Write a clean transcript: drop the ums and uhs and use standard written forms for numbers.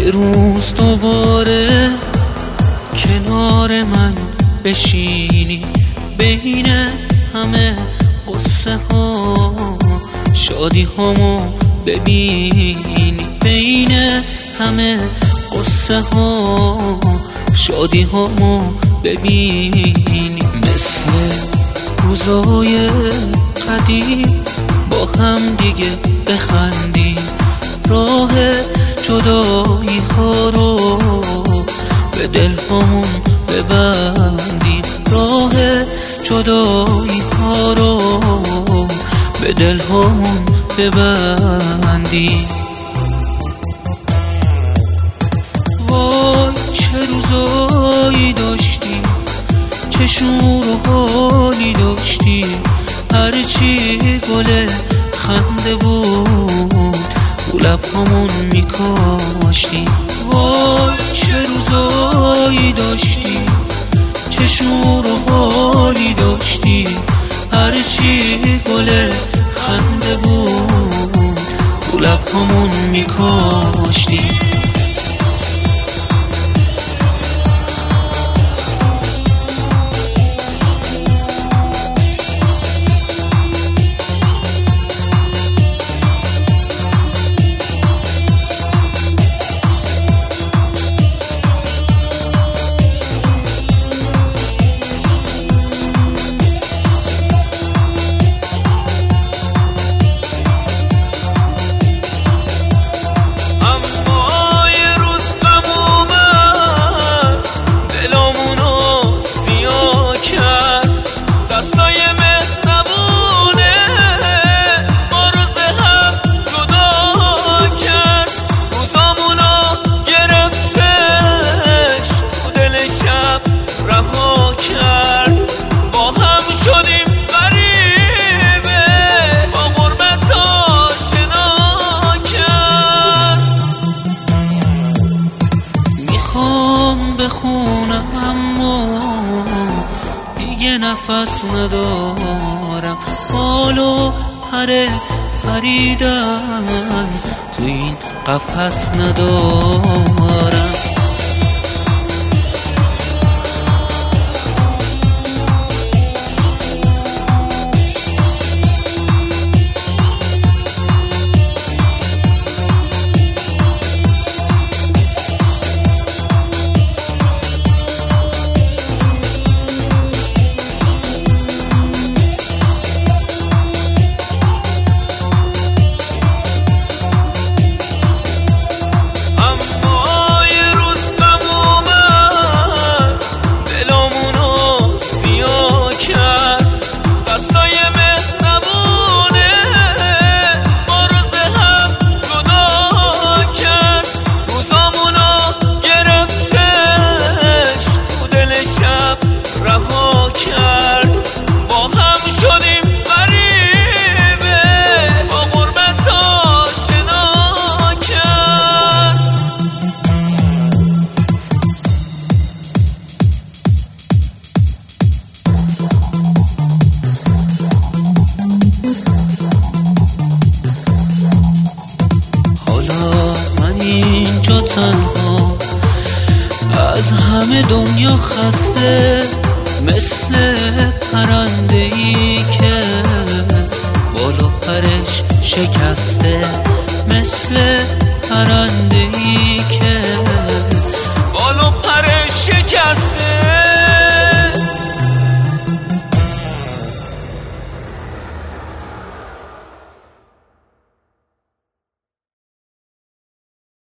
یه روز دوباره کنار من بشینی، بین همه قصه ها شادی هامو ببینی، بین همه قصه ها شادی هامو ببینی. مثل روزای قدیم با هم دیگه بخندیم، راه جدایی ها رو به دل هامون ببندیم، راه جدایی ها رو به دل هامون ببندیم. وای چه روزایی داشتیم، چه شور و حالی داشتیم، هرچی گل خنده بود رو لبهامون میکاشتیم. وای چه روزایی داشتیم، چه شور و حالی داشتیم، هرچی گل خنده بود رو لبهامون میکاشتیم. بخونم اما دیگه نفس ندارم، بال و پر پریدن تو این قفس ندارم. تنها از همه دنیا خسته، مثل پرنده‌ای که بال و پرش شکسته، مثل پرنده‌ای که بال و پرش شکسته.